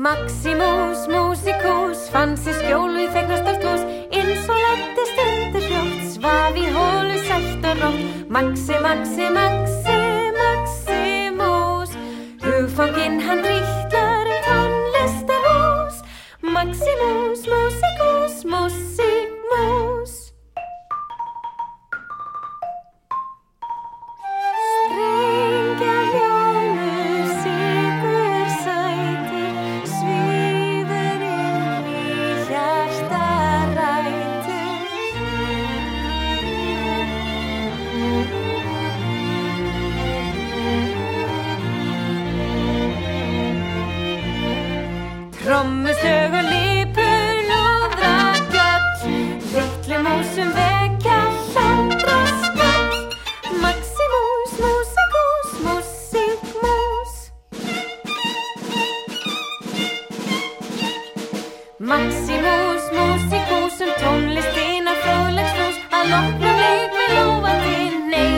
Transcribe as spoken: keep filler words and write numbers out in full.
Maximus Musicus fann sig skjól við fegnastarslós eins og læddist undir hljótt svaf í hólu sætt og rótt Maxi, Maxi, Maxi, Maximus hugfanginn hann ríklar um tónlistarhús Maximus Musicus, Musimus Trommusög og lipur lóðra gjöll Litlu músum vekja hlátra skall Maximus, Musicus, Musimus Maximus, Musicus um tónlistina fróðlegs hrús Að loknum leik með lófandi nei